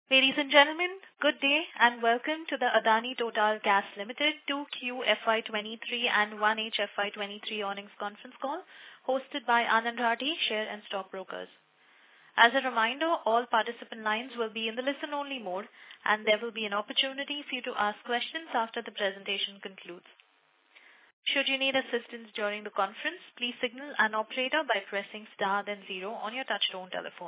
Ladies and gentlemen, good day and welcome to the Adani Total Gas Limited 2Q FY23 and 1H FY23 earnings conference call hosted by Anand Rathi Share and Stock Brokers. As a reminder, all participant lines will be in the listen-only mode and there will be an opportunity for you to ask questions after the presentation concludes. Should you need assistance during the conference, please signal an operator by pressing star then 0 on your touchtone telephone.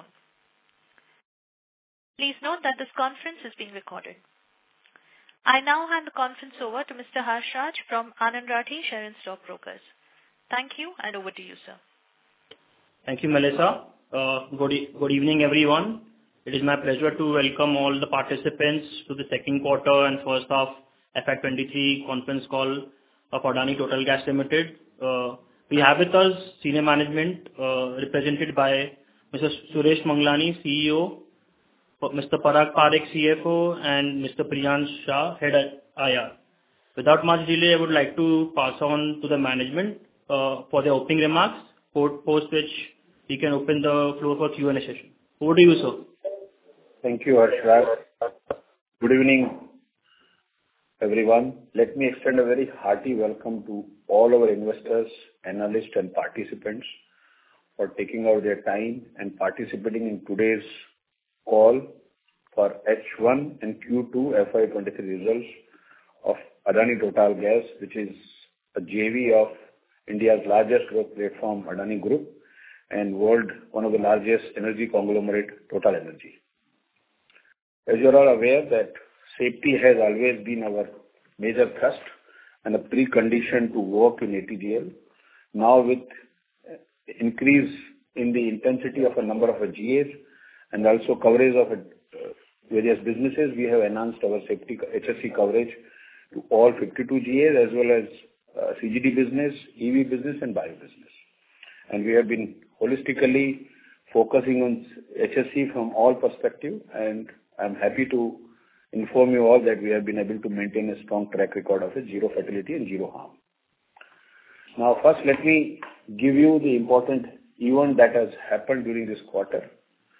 Please note that this conference is being recorded. I now hand the conference over to Mr. Harshraj from Anand Rathi Share and Stock Brokers. Thank you and over to you, sir. Thank you, Melissa. Good evening, everyone. It is my pleasure to welcome all the participants to the second quarter and first half FY23 conference call of Adani Total Gas Limited. We have with us senior management represented by Mr. Suresh Manglani, CEO, Mr. Parag Parekh, CFO, and Mr. Priyansh Shah, Head IR. Without much delay, I would like to pass on to the management for their opening remarks, post which we can open the floor for Q&A session. Over to you, sir. Thank you, Harshraj. Good evening, everyone. Let me extend a very hearty welcome to all our investors, analysts, and participants for taking out their time and participating in today's call for H1 and Q2 FY23 results of Adani Total Gas, which is a JV of India's largest growth platform, Adani Group, and one of the largest energy conglomerate, Total Energy. As you are all aware that safety has always been our major thrust and a precondition to work in ATGL. Now with increase in the intensity of a number of GAs, and also coverage of various businesses, we have enhanced our safety HSE coverage to all 52 GAs as well as CGD business, EV business and bio business. And we have been holistically focusing on HSE from all perspectives, and I'm happy to inform you all that we have been able to maintain a strong track record of a zero fatality and zero harm. Now first let me give you the important event that has happened during this quarter.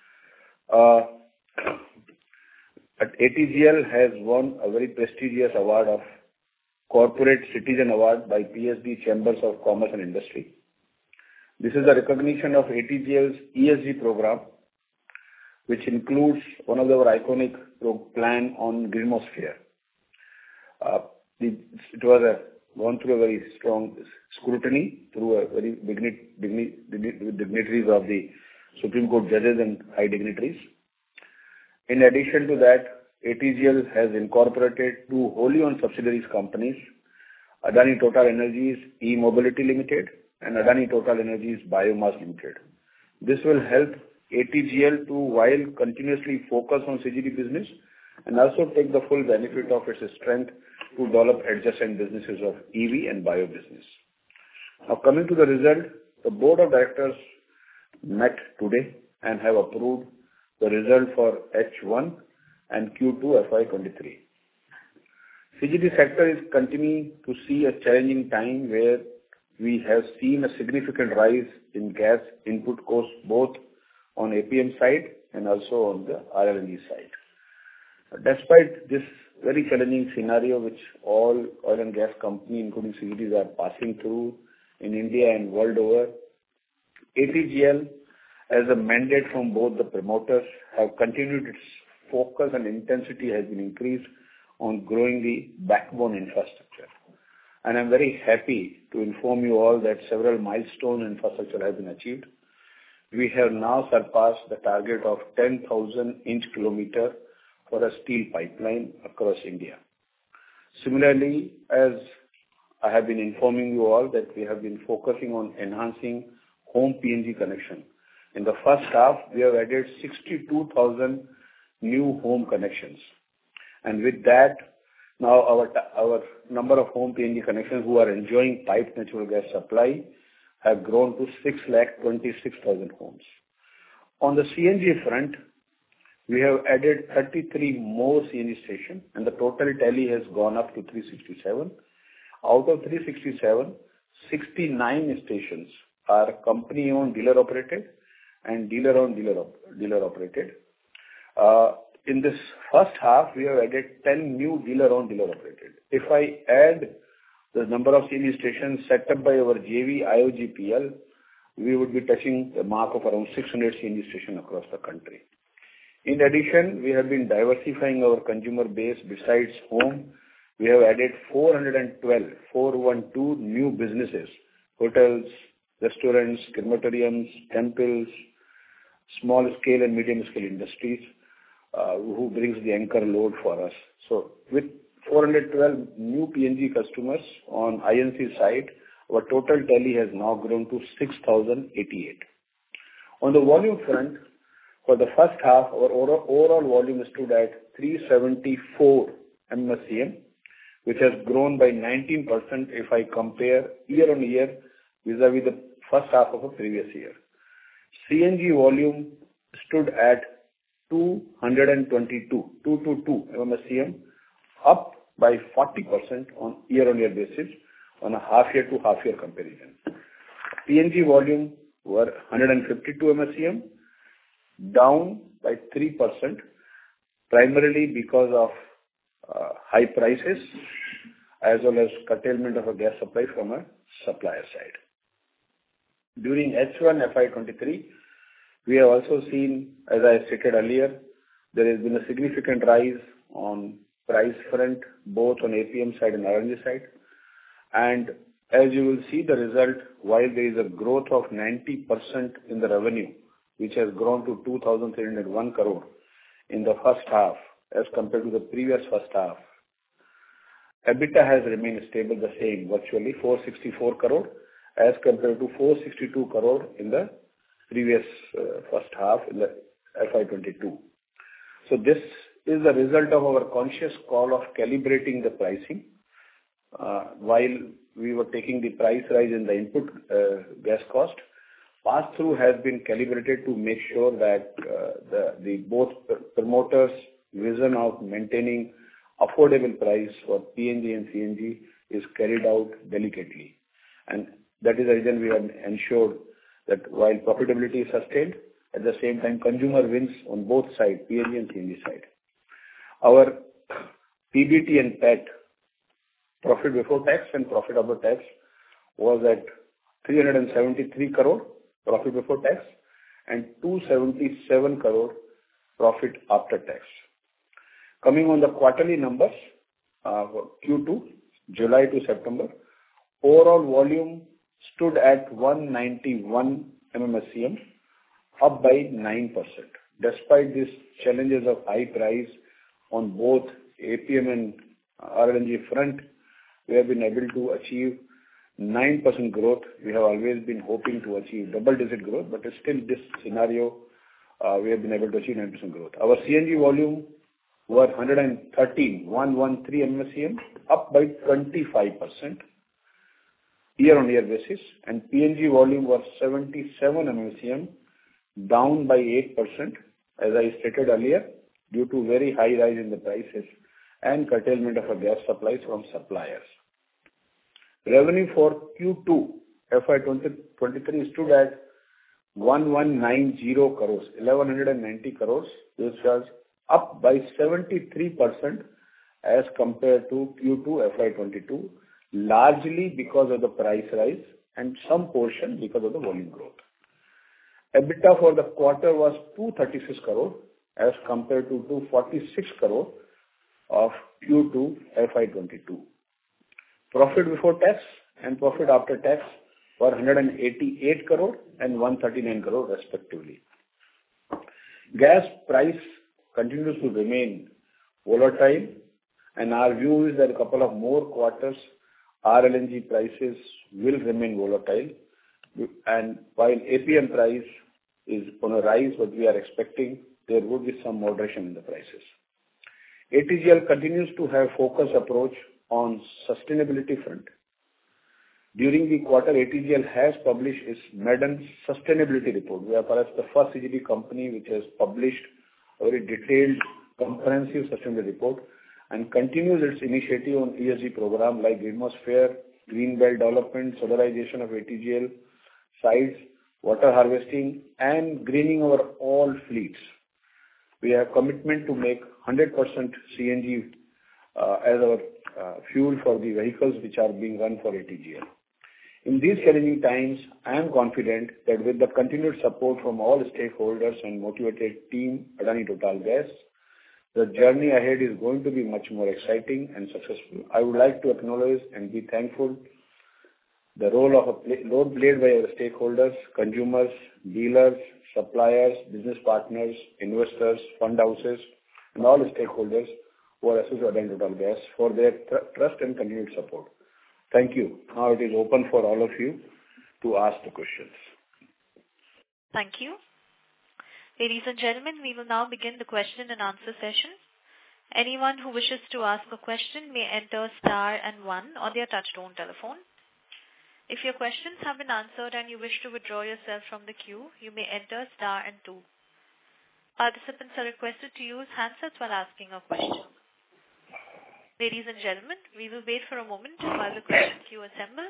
ATGL has won a very prestigious award of Corporate Citizen Award by PSD Chambers of Commerce and Industry. This is a recognition of ATGL's ESG program, which includes one of our iconic plan on Greenmosphere. It was gone through a very strong scrutiny through a very dignitaries of the Supreme Court judges and high dignitaries. In addition to that, ATGL has incorporated two wholly owned subsidiaries companies, Adani Total Energies E-Mobility Limited and Adani Total Energies Biomass Limited. This will help ATGL to, while continuously focus on CGD business, and also take the full benefit of its strength to develop adjacent businesses of EV and bio business. Now coming to the result, the Board of Directors met today and have approved the result for H1 and Q2 FY23. CGD sector is continuing to see a challenging time where we have seen a significant rise in gas input costs both on APM side and also on the RLNG side. Despite this very challenging scenario which all oil and gas companies including CGDs are passing through in India and world over, ATGL as a mandate from both the promoters have continued its focus and intensity has been increased on growing the backbone infrastructure. And I'm very happy to inform you all that several milestone infrastructure has been achieved. We have now surpassed the target of 10,000 inch kilometer for a steel pipeline across India. Similarly, as I have been informing you all that we have been focusing on enhancing home PNG connection. In the first half, we have added 62,000 new home connections. And with that, now our number of home PNG connections who are enjoying piped natural gas supply have grown to 626,000 homes. On the CNG front, we have added 33 more CNG stations and the total tally has gone up to 367. Out of 367, 69 stations are company-owned dealer-operated and dealer-owned dealer-operated. in this first half, we have added 10 new dealer-owned, dealer-operated. If I add the number of CNG stations set up by our JV IOGPL, we would be touching the mark of around 600 CNG stations across the country. In addition, we have been diversifying our consumer base. Besides home, we have added 412 new businesses, hotels, restaurants, crematoriums, temples, small scale and medium scale industries, who brings the anchor load for us. So with 412 new PNG customers on INC side, our total tally has now grown to 6,088. On the volume front, for the first half, our overall volume stood at 374 MMSCM, which has grown by 19% if I compare year-on-year vis-a-vis the first half of the previous year. CNG volume stood at 222 MMSCM, up by 40% on year-on-year basis on a half-year to half-year comparison. PNG volume were 152 MMSCM, down by 3%, primarily because of high prices as well as curtailment of a gas supply from a supplier side. During H1 FY23, we have also seen, as I stated earlier, there has been a significant rise on price front, both on APM side and RNG side. And as you will see the result, while there is a growth of 90% in the revenue, which has grown to 2,301 crore in the first half as compared to the previous first half, EBITDA has remained stable, the same, virtually 464 crore as compared to 462 crore in the previous first half in the FY22. So this is the result of our conscious call of calibrating the pricing. While we were taking the price rise in the input gas cost, pass-through has been calibrated to make sure that the both promoters' vision of maintaining affordable price for PNG and CNG is carried out delicately. And that is the reason we have ensured that while profitability is sustained, at the same time consumer wins on both sides, PNG and CNG side. Our PBT and PAT, profit before tax and profit after tax, was at 373 crore profit before tax and 277 crore profit after tax. Coming on the quarterly numbers, for Q2, July to September, overall volume stood at 191 MMSCM, up by 9%. Despite these challenges of high price on both APM and RLNG front, we have been able to achieve 9% growth. We have always been hoping to achieve double-digit growth, but still this scenario, we have been able to achieve 9% growth. Our CNG volume were 113 MMSCM, up by 25% year-on-year basis, and PNG volume was 77 MMSCM, down by 8%, as I stated earlier, due to very high rise in the prices and curtailment of a gas supplies from suppliers. Revenue for Q2 FY23 stood at 1190 crores, 1190 crores, which was up by 73% as compared to Q2 FY22, largely because of the price rise and some portion because of the volume growth. EBITDA for the quarter was 236 crore as compared to 246 crore of Q2 FY22. Profit before tax and profit after tax were 188 crore and 139 crore respectively. Gas price continues to remain volatile, and our view is that a couple of more quarters RLNG prices will remain volatile, and while APM price is on a rise, what we are expecting, there would be some moderation in the prices. ATGL continues to have focused approach on sustainability front. During the quarter, ATGL has published its maiden sustainability report. We are perhaps the first CGD company which has published a very detailed, comprehensive sustainability report and continues its initiative on ESG program like Greenmosphere, Green Belt Development, solarization of ATGL sites, water harvesting, and greening our all fleets. We have commitment to make 100% CNG as our fuel for the vehicles which are being run for ATGL. In these challenging times, I am confident that with the continued support from all stakeholders and motivated team Adani Total Gas, the journey ahead is going to be much more exciting and successful. I would like to acknowledge and be thankful the role played by our stakeholders, consumers, dealers, suppliers, business partners, investors, fund houses, and all the stakeholders who are associated with Adani Total Gas for their trust and continued support. Thank you. Now it is open for all of you to ask the questions. Thank you. Ladies and gentlemen, we will now begin the question and answer session. Anyone who wishes to ask a question may enter star and 1 on their touchtone telephone. If your questions have been answered and you wish to withdraw yourself from the queue, you may enter star and 2. Participants are requested to use handsets while asking a question. Ladies and gentlemen, we will wait for a moment while the question queue assembles.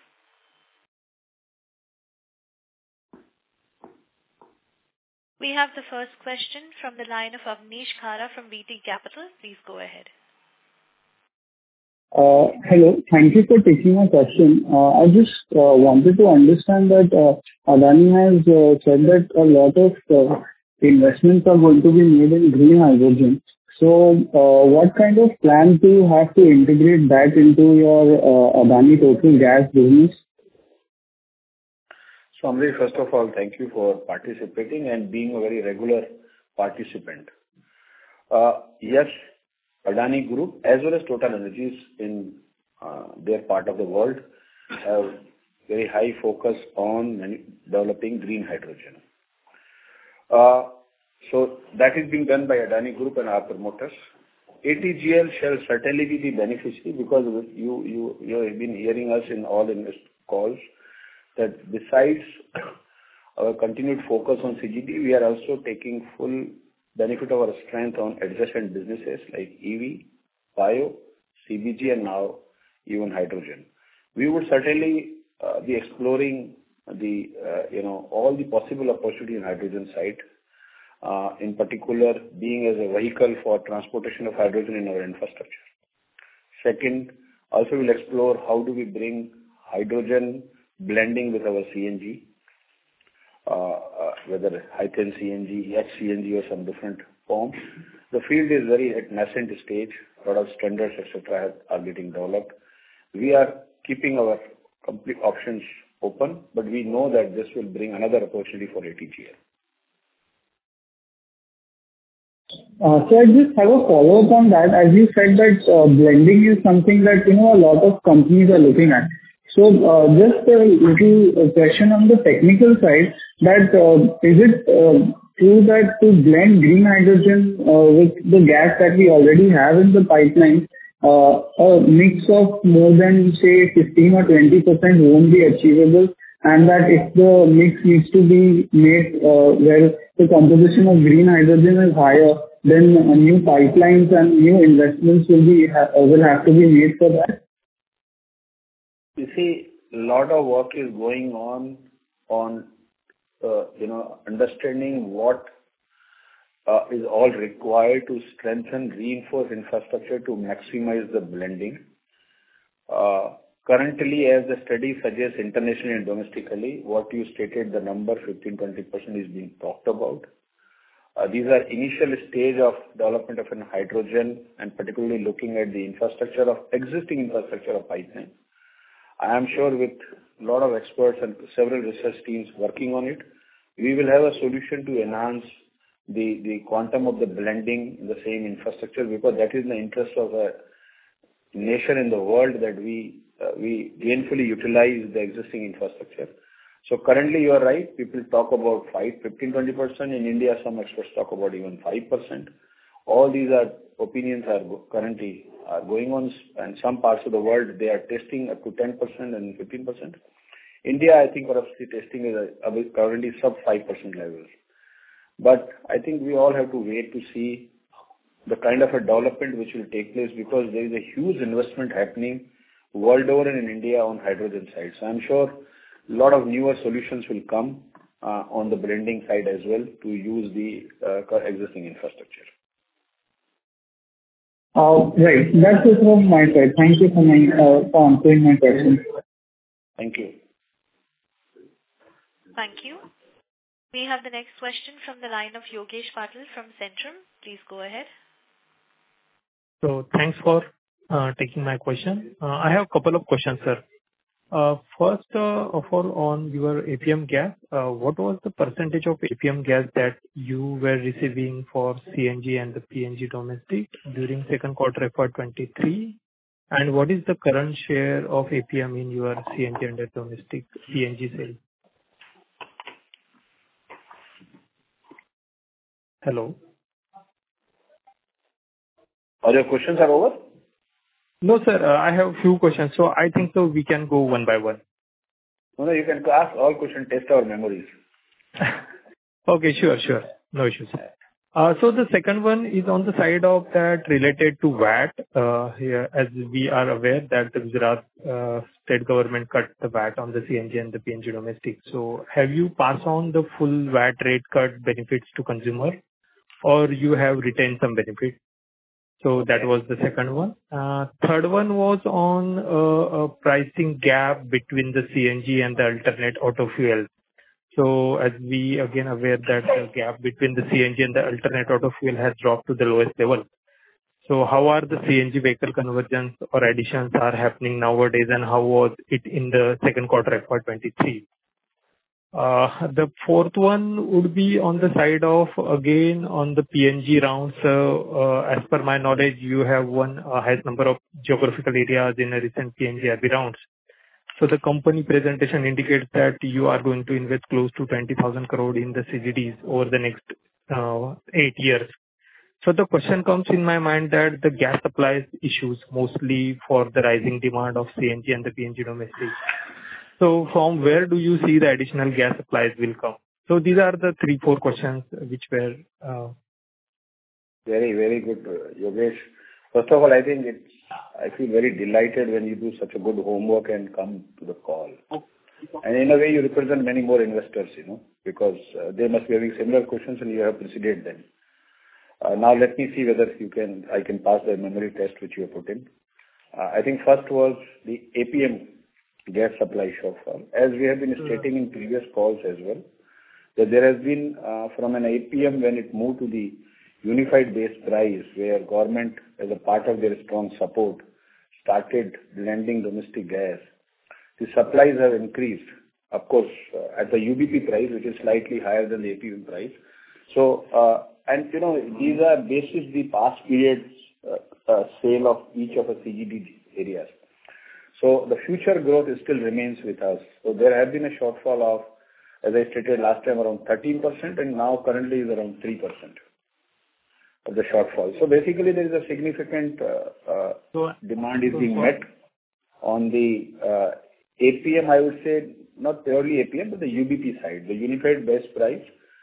We have the first question from the line of Avnish Khara from VT Capital. Please go ahead. Hello. Thank you for taking my question. I just wanted to understand that Adani has said that a lot of investments are going to be made in green hydrogen. So, what kind of plans do you have to integrate that into your Adani Total Gas business? So, Amri, first of all, thank you for participating and being a very regular participant. Yes, Adani Group as well as Total Energies in their part of the world have very high focus on developing green hydrogen. So that is being done by Adani Group and our promoters. ATGL shall certainly be the beneficiary because you have been hearing us in all in calls that besides our continued focus on CGD, we are also taking full benefit of our strength on adjacent businesses like EV, bio, CBG, and now even hydrogen. We would certainly be exploring the all the possible opportunity in hydrogen side. In particular, being as a vehicle for transportation of hydrogen in our infrastructure. Second, also we'll explore how do we bring hydrogen blending with our CNG, whether high-ten CNG, HCNG or some different form. The field is very at nascent stage. A lot of standards, etc., are getting developed. We are keeping our complete options open, but we know that this will bring another opportunity for ATGL. So I just have a follow-up on that. As you said that blending is something that a lot of companies are looking at. So just a little question on the technical side, that is it true that to blend green hydrogen with the gas that we already have in the pipeline, a mix of more than say 15 or 20% won't be achievable, and that if the mix needs to be made where the composition of green hydrogen is higher, then new pipelines and new investments will have to be made for that? You see, a lot of work is going on understanding what is all required to strengthen, reinforce infrastructure to maximize the blending. Currently, as the study suggests internationally and domestically, what you stated, the number 15-20% is being talked about. These are initial stage of development of an hydrogen and particularly looking at the existing infrastructure of pipeline. I am sure with a lot of experts and several research teams working on it, we will have a solution to enhance the quantum of the blending in the same infrastructure, because that is in the interest of a nation in the world that we gainfully utilize the existing infrastructure. So currently you are right, people talk about 15-20%. In India, some experts talk about even 5%. All these opinions are currently going on, and some parts of the world they are testing up to 10% and 15%. India, I think, perhaps the testing is currently sub 5% levels. But I think we all have to wait to see the kind of a development which will take place, because there is a huge investment happening world over and in India on hydrogen side. So I'm sure a lot of newer solutions will come on the blending side as well to use the existing infrastructure. Right. That's it from my side. Thank you for answering my question. Thank you. Thank you. We have the next question from the line of Yogesh Patil from Centrum. Please go ahead. So thanks for taking my question. I have a couple of questions, sir. First of all, on your APM gas, what was the percentage of APM gas that you were receiving for CNG and the PNG domestic during second quarter FY23? And what is the current share of APM in your CNG and the domestic PNG sale? Hello? Are your questions over? No, sir. I have a few questions. So I think so we can go one by one. No, you can ask all questions, test our memories. Okay, sure. No issues. So the second one is on the side of that related to VAT. Here, as we are aware that the Gujarat state government cut the VAT on the CNG and the PNG domestic. So have you passed on the full VAT rate cut benefits to consumer, or you have retained some benefit? So that was the second one. Third one was on a pricing gap between the CNG and the alternate auto fuel. So as we again aware that the gap between the CNG and the alternate auto fuel has dropped to the lowest level. So how are the CNG vehicle conversions or additions are happening nowadays, and how was it in the second quarter FY23? The fourth one would be on the side of, again, on the PNG rounds. As per my knowledge, you have won a highest number of geographical areas in a recent PNG RB rounds. So the company presentation indicates that you are going to invest close to 20,000 crore in the CGDs over the next 8 years. So the question comes in my mind that the gas supplies issues mostly for the rising demand of CNG and the PNG domestic. So from where do you see the additional gas supplies will come? So these are the 3-4 questions which were... Very, very good, Yogesh. First of all, I feel very delighted when you do such a good homework and come to the call. And in a way, you represent many more investors, because they must be having similar questions and you have preceded them. Now let me see whether I can pass the memory test which you have put in. I think first was the APM gas supply shortfall. As we have been stating in previous calls as well, that there has been from an APM when it moved to the unified base price, where government as a part of their strong support started blending domestic gas, the supplies have increased, of course, at the UBP price, which is slightly higher than the APM price. So, and these are basis the past periods sale of each of the CGD areas. So the future growth still remains with us. So there have been a shortfall of, as I stated last time, around 13%, and now currently is around 3% of the shortfall. So basically there is a significant demand is being met on the APM, I would say, not purely APM, but the UBP side, the unified base price.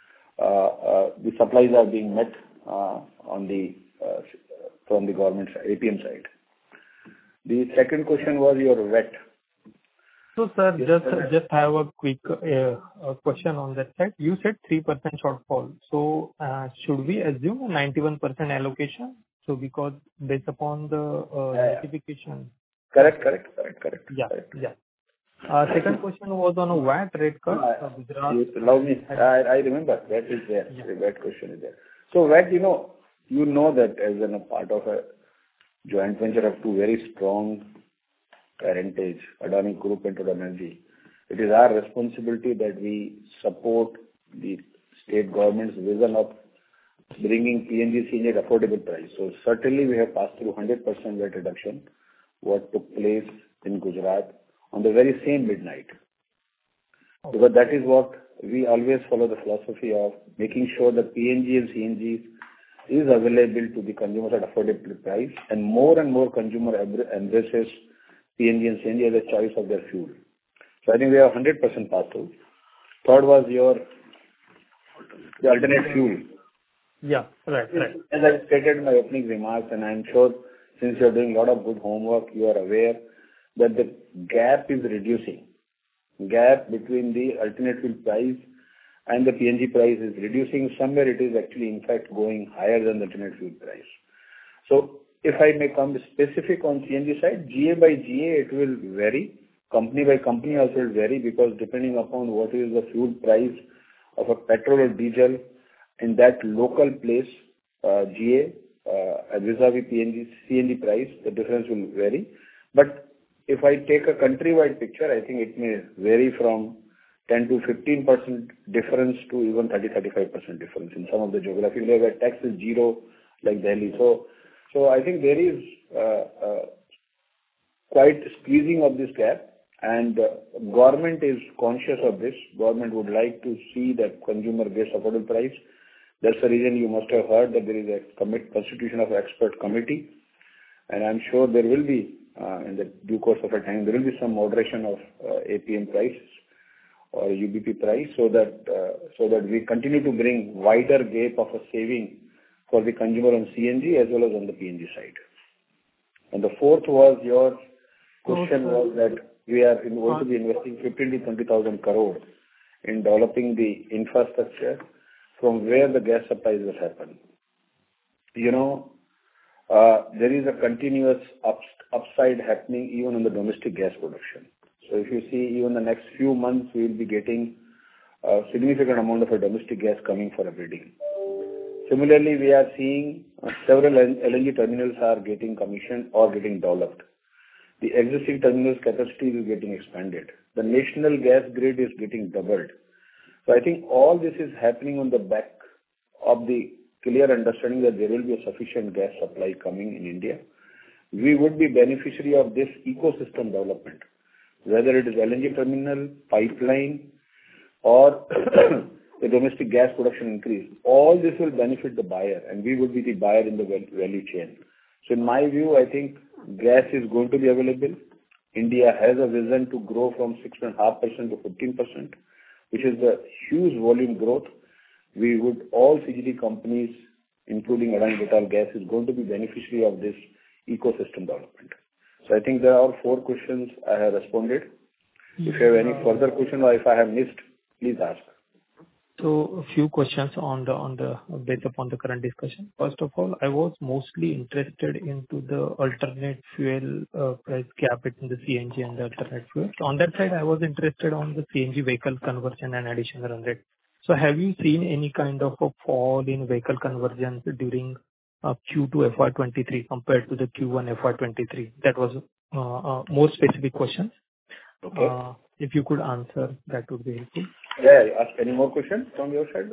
The supplies are being met on the from the government side, APM side. The second question was your VAT. So, sir, just have a quick question on that side. You said 3% shortfall. So, should we assume a 91% allocation? So, because based upon the notification. Correct. Yeah. Second question was on a VAT rate cut. Allow me. I remember that is there. Yeah. The VAT question is there. So VAT, you know that as a part of a joint venture of two very strong parentage, Adani Group and Total Energy, it is our responsibility that we support the state government's vision of bringing PNG CNG at affordable price. So certainly we have passed through 100% VAT reduction, what took place in Gujarat on the very same midnight. Because that is what we always follow the philosophy of making sure that PNG and CNG is available to the consumers at affordable price, and more consumer embraces PNG and CNG as a choice of their fuel. So I think we have 100% pass through. Third was the alternate fuel. Yeah, right. As I stated in my opening remarks, and I'm sure since you're doing a lot of good homework, you are aware that the gap is reducing. Gap between the alternate fuel price and the PNG price is reducing. Somewhere it is actually, in fact, going higher than the alternate fuel price. So if I may come specific on CNG side, GA by GA, it will vary. Company by company also will vary, because depending upon what is the fuel price of a petrol or diesel in that local place, GA vis-a-vis PNG, CNG price, the difference will vary. But if I take a countrywide picture, I think it may vary from 10 to 15% difference to even 30-35% difference in some of the geography where tax is zero, like Delhi. So I think there is quite squeezing of this gap, and government is conscious of this. Government would like to see that consumer gets affordable price. That's the reason you must have heard that there is a constitution of expert committee, and I'm sure there will be, in the due course of a time, there will be some moderation of APM prices or UBP price, so that we continue to bring wider gap of a saving for the consumer on CNG as well as on the PNG side. And the fourth was, your question was that we are going to be investing 15 to 20,000 crore in developing the infrastructure from where the gas supplies will happen. You know, there is a continuous upside happening even on the domestic gas production. So if you see, even the next few months, we will be getting a significant amount of a domestic gas coming for a bidding. Similarly, we are seeing several LNG terminals are getting commissioned or getting developed. The existing terminals capacity is getting expanded. The national gas grid is getting doubled. So I think all this is happening on the back of the clear understanding that there will be a sufficient gas supply coming in India. We would be beneficiary of this ecosystem development, whether it is LNG terminal, pipeline, or the domestic gas production increase. All this will benefit the buyer, and we would be the buyer in the value chain. So in my view, I think gas is going to be available. India has a vision to grow from 6.5% to 15%, which is the huge volume growth. We would, all CGD companies, including Adani Total Gas, is going to be beneficiary of this ecosystem development. So I think there are 4 questions I have responded. If you have any further question or if I have missed, please ask. So a few questions based upon the current discussion. First of all, I was mostly interested into the alternate fuel price gap between the CNG and the alternate fuel. So on that side, I was interested on the CNG vehicle conversion and additional run rate. So have you seen any kind of a fall in vehicle conversions during Q2 FY23 compared to the Q1 FY23? That was more specific question. Okay. If you could answer, that would be helpful. Yeah, ask any more questions from your side?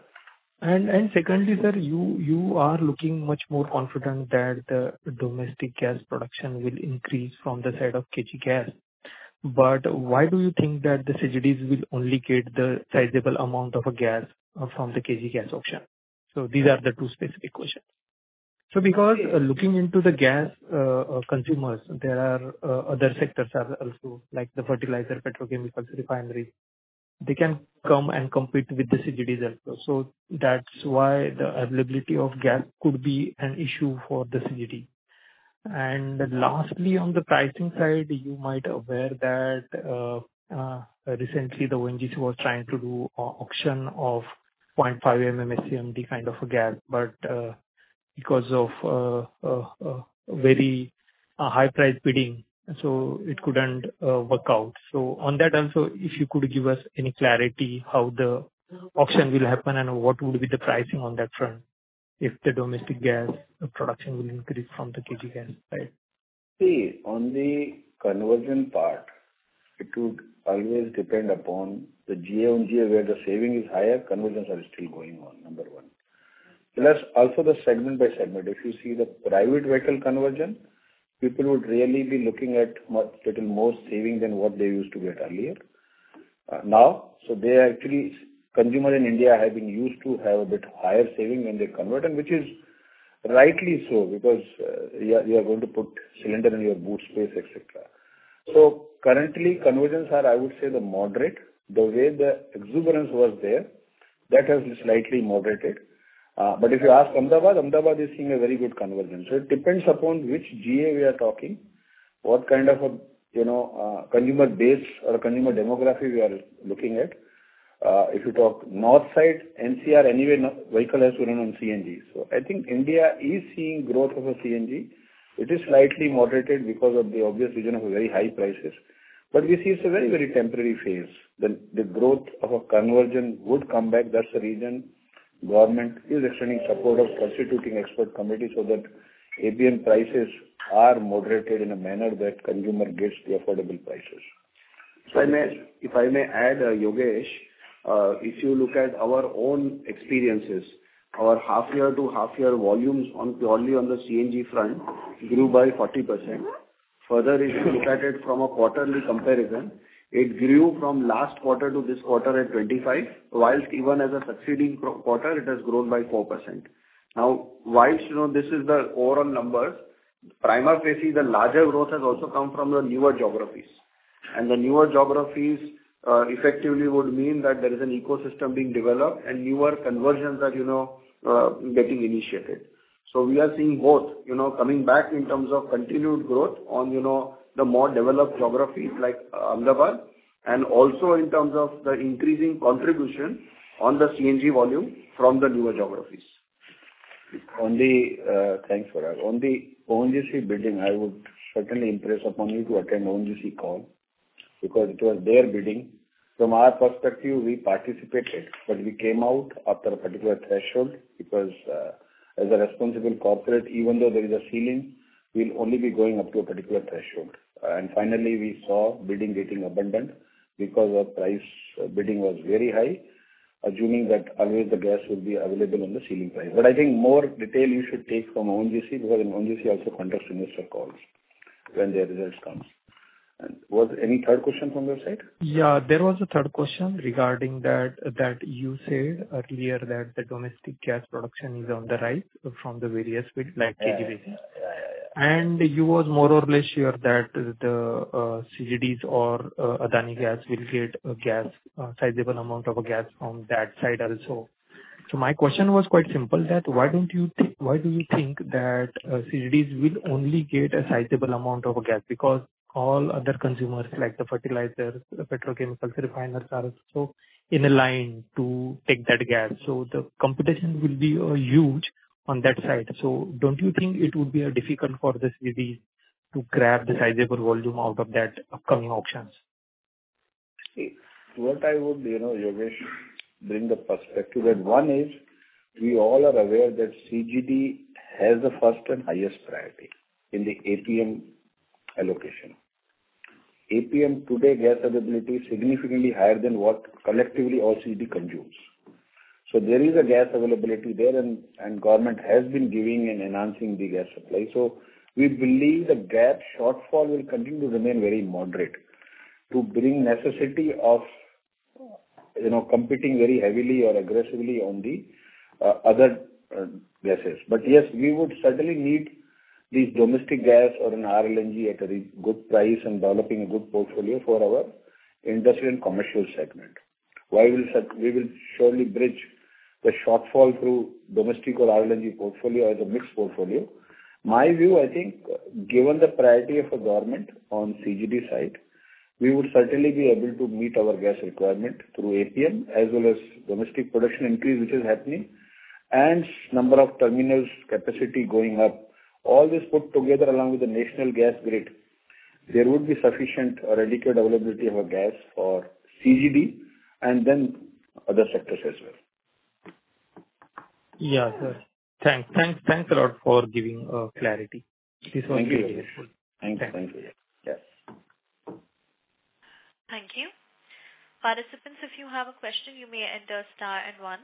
And secondly, sir, you are looking much more confident that the domestic gas production will increase from the side of KG gas. But why do you think that the CGDs will only get the sizable amount of a gas from the KG gas auction? So these are the 2 specific questions. So because looking into the gas consumers, there are other sectors are also, like the fertilizer, petrochemicals, refineries. They can come and compete with the CGDs also. So that's why the availability of gas could be an issue for the CGD. And lastly, on the pricing side, you might be aware that recently the ONGC was trying to do auction of 0.5 MMSCMD kind of a gas, but because of very high price bidding, so it couldn't work out. So on that also, if you could give us any clarity how the auction will happen and what would be the pricing on that front, if the domestic gas production will increase from the KG gas side. See, on the conversion part, it would always depend upon the GA on GA, where the saving is higher, conversions are still going on, number one. Plus also the segment by segment. If you see the private vehicle conversion, people would really be looking at little more saving than what they used to get earlier. Now, so they actually, consumers in India have been used to have a bit higher saving when they convert, and which is rightly so, because you are going to put cylinder in your boot space, etc. So currently conversions are, I would say, the moderate. The way the exuberance was there, that has slightly moderated. But if you ask Ahmedabad is seeing a very good conversion. So it depends upon which GA we are talking, what kind of a consumer base or a consumer demography we are looking at. If you talk north side, NCR, anyway, vehicle has to run on CNG. So I think India is seeing growth of a CNG. It is slightly moderated because of the obvious reason of very high prices. But we see it's a very, very temporary phase. The growth of a conversion would come back. That's the reason government is extending support of constituting expert committee so that APM prices are moderated in a manner that consumer gets the affordable prices. So if I may add, Yogesh, if you look at our own experiences, our half-year to half-year volumes purely on the CNG front grew by 40%. Further, if you look at it from a quarterly comparison, it grew from last quarter to this quarter at 25, whilst even as a succeeding quarter, it has grown by 4%. Now, whilst this is the overall numbers, prima facie, the larger growth has also come from the newer geographies. And the newer geographies effectively would mean that there is an ecosystem being developed and newer conversions are, getting initiated. So we are seeing both, coming back in terms of continued growth on, the more developed geographies like Ahmedabad, and also in terms of the increasing contribution on the CNG volume from the newer geographies. Thanks, Parag. On the ONGC bidding, I would certainly impress upon you to attend ONGC call because it was their bidding. From our perspective, we participated, but we came out after a particular threshold because as a responsible corporate, even though there is a ceiling, we'll only be going up to a particular threshold. And finally, we saw bidding getting abundant because of price bidding was very high, assuming that always the gas will be available on the ceiling price. But I think more detail you should take from ONGC because in ONGC also conducts investor calls when their results come. And was any third question from your side? Yeah, there was a third question regarding that you said earlier that the domestic gas production is on the rise from the various fields like KG Basin. And you was more or less sure that the CGDs or Adani Gas will get a gas, sizable amount of a gas from that side also. So my question was quite simple: that why do you think that CGDs will only get a sizable amount of a gas? Because all other consumers like the fertilizers, the petrochemicals, refiners are also in a line to take that gas. So the competition will be huge on that side. So don't you think it would be difficult for the CGDs to grab the sizable volume out of that upcoming auctions? What I would, Yogesh, bring the perspective that one is we all are aware that CGD has the first and highest priority in the APM allocation. APM today gas availability is significantly higher than what collectively all CGD consumes. So there is a gas availability there and government has been giving and enhancing the gas supply. So we believe the gap shortfall will continue to remain very moderate to bring necessity of competing very heavily or aggressively on the other gases. But yes, we would certainly need these domestic gas or an RLNG at a good price and developing a good portfolio for our industrial and commercial segment. While we will surely bridge the shortfall through domestic or RLNG portfolio as a mixed portfolio. My view, I think, given the priority of a government on CGD side, we would certainly be able to meet our gas requirement through APM as well as domestic production increase which is happening and number of terminals capacity going up. All this put together along with the national gas grid, there would be sufficient or adequate availability of a gas for CGD and then other sectors as well. Yeah, sir. Thanks a lot for giving clarity. This was really helpful. Thank you. Yes. Thank you. Participants, if you have a question, you may enter star and 1.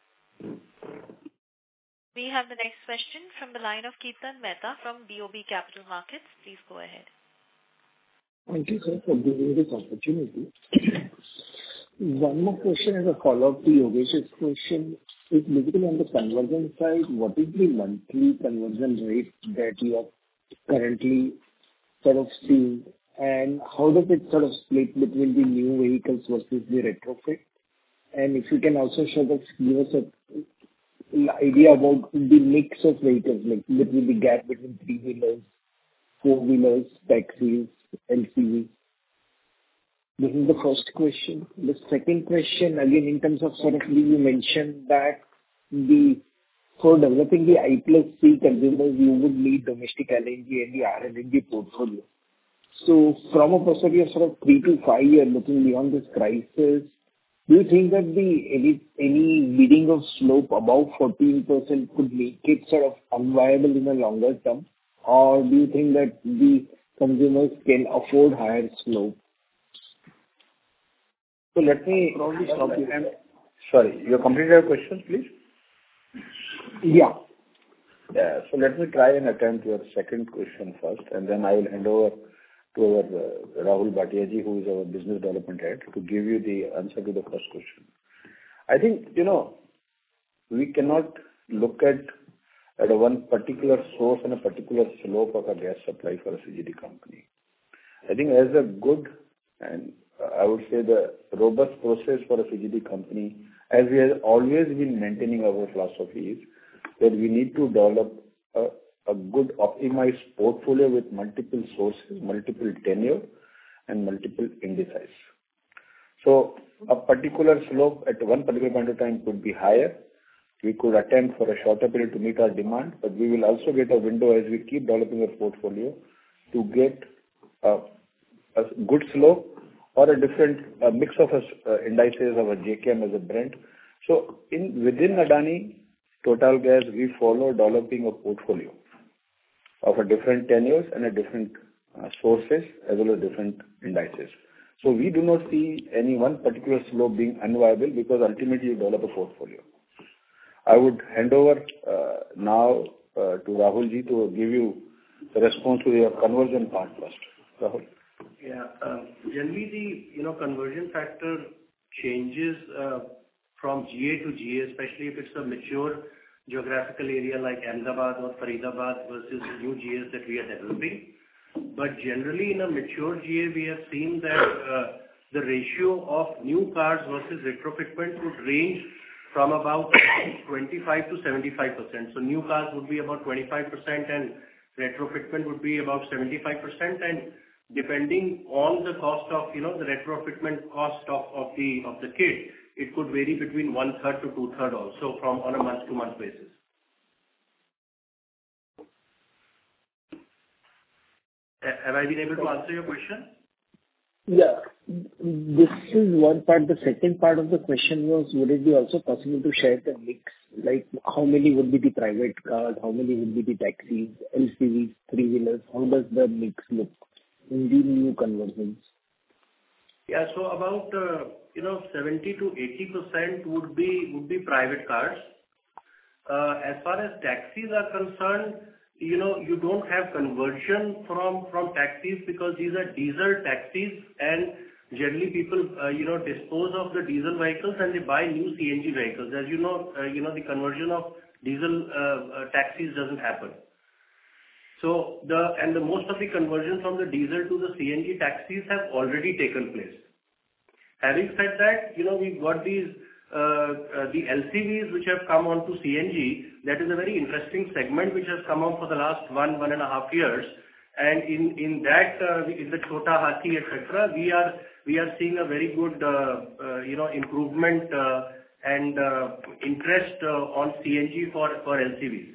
We have the next question from the line of Kirtan Mehta from BOB Capital Markets. Please go ahead. Thank you, sir, for giving this opportunity. One more question as a follow-up to Yogesh's question is basically on the conversion side. What is the monthly conversion rate that you are currently sort of seeing, and how does it sort of split between the new vehicles versus the retrofit? And if you can also give us an idea about the mix of vehicles, like between the gap between 3-wheelers, 4-wheelers, taxis, LCVs. This is the first question. The second question, again, in terms of sort of you mentioned that for developing the I plus C consumers, you would need domestic LNG and the RLNG portfolio. So from a perspective of sort of 3 to 5 years, looking beyond this crisis, do you think that any bidding of slope above 14% could make it sort of unviable in the longer term? Or do you think that the consumers can afford higher slope? So let me Probably stop you. Sorry, you completed your question, please? Yeah. Yeah. So let me try and attempt your second question first, and then I will hand over to our Rahul Bhatia ji, who is our business development head, to give you the answer to the first question. I think, we cannot look at a one particular source and a particular slope of a gas supply for a CGD company. I think as a good and I would say the robust process for a CGD company, as we have always been maintaining our philosophy, is that we need to develop a good optimized portfolio with multiple sources, multiple tenure, and multiple indices. So a particular slope at one particular point of time could be higher. We could attempt for a shorter period to meet our demand, but we will also get a window as we keep developing our portfolio to get a good slope or a different mix of indices of a JKM as a Brent. So within Adani Total Gas, we follow developing a portfolio of a different tenures and a different sources as well as different indices. So we do not see any one particular slope being unviable because ultimately you develop a portfolio. I would hand over now to Rahul ji to give you the response to your conversion part first. Rahul. Yeah. Generally, the conversion factor changes from GA to GA, especially if it's a mature geographical area like Ahmedabad or Faridabad versus new GAs that we are developing. But generally, in a mature GA, we have seen that the ratio of new cars versus retrofitment would range from about 25 to 75%. So new cars would be about 25% and retrofitment would be about 75%. And depending on the cost of, the retrofitment cost of the kit, it could vary between 1/3 to 2/3 also on a month-to-month basis. Have I been able to answer your question? Yeah. This is one part. The second part of the question was, would it be also possible to share the mix? Like how many would be the private cars, how many would be the taxis, LCVs, three-wheelers? How does the mix look in the new conversions? Yeah. So about 70 to 80% would be private cars. As far as taxis are concerned, you don't have conversion from taxis because these are diesel taxis, and generally people dispose of the diesel vehicles and they buy new CNG vehicles. As you know, the conversion of diesel taxis doesn't happen. So the most of the conversion from the diesel to the CNG taxis have already taken place. Having said that, we've got these the LCVs which have come on to CNG. That is a very interesting segment which has come on for the last 1.5 years. And in that, in the Chota Hathi, etc., we are seeing a very good improvement and interest on CNG for LCVs.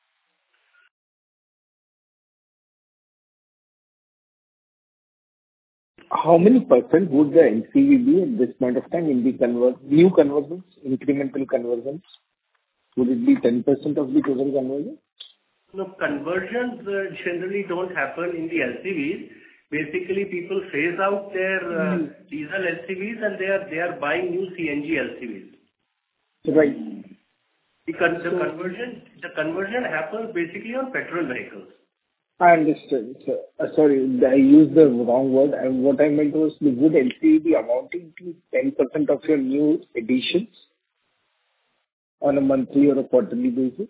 How many percent would the LCV be at this point of time in the new conversions, incremental conversions? Would it be 10% of the total conversion? No, conversions generally don't happen in the LCVs. Basically, people phase out their diesel LCVs and they are buying new CNG LCVs. Right. The conversion happens basically on petrol vehicles. I understand. Sorry, I used the wrong word. And what I meant was, would LCV be amounting to 10% of your new additions on a monthly or a quarterly basis?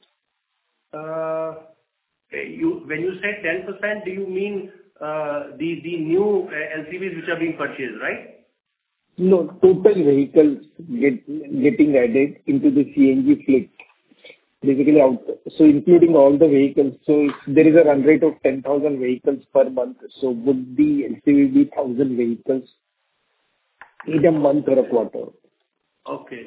When you say 10%, do you mean the new LCVs which are being purchased, right? No, total vehicles getting added into the CNG fleet. Basically, so including all the vehicles. So if there is a run rate of 10,000 vehicles per month, so would the LCV be 1,000 vehicles either month or a quarter? Okay.